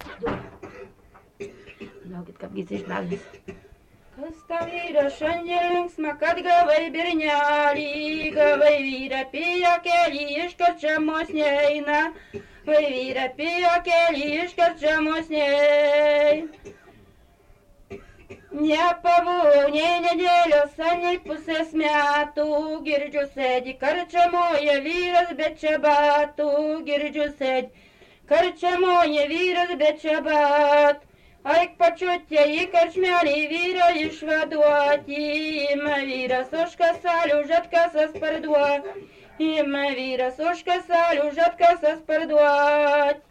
Laukit, kā gīzīs nāvis. Kas tā vīra šaņģe linksma, kad gavai birņālī, gavai vīra pijākēlī, iškarčamosņeina, vai vīra pijākēlī, iškarčamosņei. Nepavau, nei nedēļos, nei pusės metų, girdžiu sėdi, karčiamoje vyras be čebatų, girdžiu sėdi, karčiamoje vyras be čebatų. Aik pačiutė į karčmelį vyrą išvaduoti, ima vyras už kasalių žatkasas parduoti, ima vyras už kasalių žatkasas parduoti.